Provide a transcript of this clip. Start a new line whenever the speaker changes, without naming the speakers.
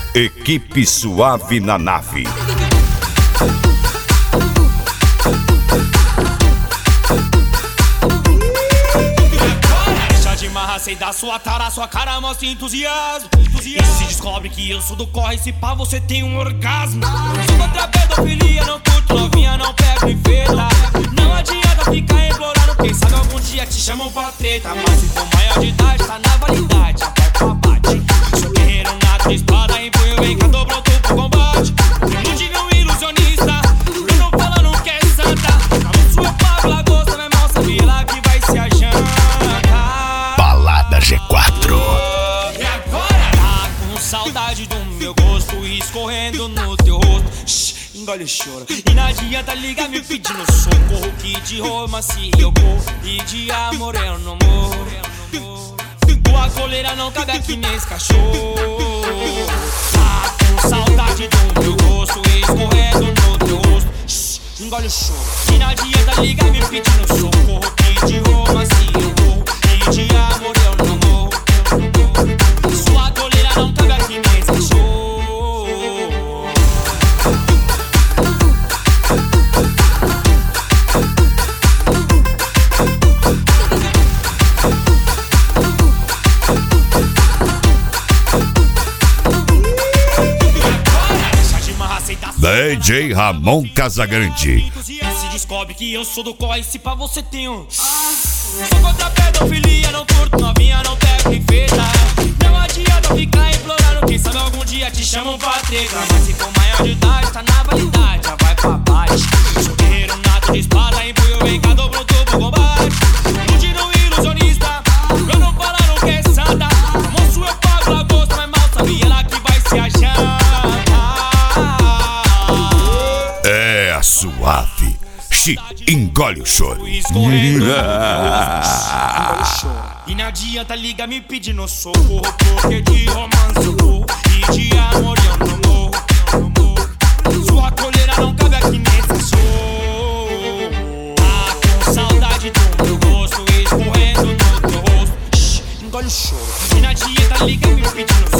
Equipe Suave na nave.
Deixa de marra, sei da sua tara, sua cara mostra entusiasmo. E se descobre que eu sou do corre, se pá você tem um orgasmo. Sou contra a pedofilia, não curto novinha, não pego em feta. Não adianta ficar implorando, quem sabe algum dia te chamam pra treta. Mas se for maior de idade, tá na validade, até pra bate. Sou guerreiro nato de espada, empunho, vem cá, tô pronto pro combate. Ilude não ilusionista, eu não falando que é santa. A sua Pablo Lagosta, meu irmão, sabe ela que vai se ajantar.
Balada G4.
E agora? Tá com saudade do meu gosto escorrendo no teu rosto. Shhh, engole o choro. E não adianta ligar me pedindo socorro, que de romance eu corro e de amor eu não morro. Tua coleira não cabe aqui nesse cachorro. Tá com saudade do meu gosto escorrendo no teu rosto. Shhh, engole o choro. E não adianta ligar me pedindo socorro, que de romance eu corro e de amor eu não morro. Sua coleira não cabe aqui nesse cachorro.
DJ Ramon Casagrande.
Se descobre que eu sou do corre, se pá você tem um. Sou contra a pedofilia, não curto novinha, não pego em feta. Não adianta ficar implorando, quem sabe algum dia te chamam pra treta. Mas se for maior de idade, tá na validade, já vai pra baixo. Sou guerreiro nato de espada, empunho, vem cá, tô pronto pro combate. Ilude não ilusionista, eu não falando que é santa. Moço eu pago lagosta, mas mal sabe ela que vai se ajantar.
É a Suave. Engole o choro.
E não adianta ligar me pedindo socorro, porque de romance eu corro e de amor eu não morro. Sua coleira não cabe aqui nesse show. Tá com saudade do meu gosto escorrendo no teu rosto. Shhh, engole o choro. E não adianta ligar me pedindo socorro.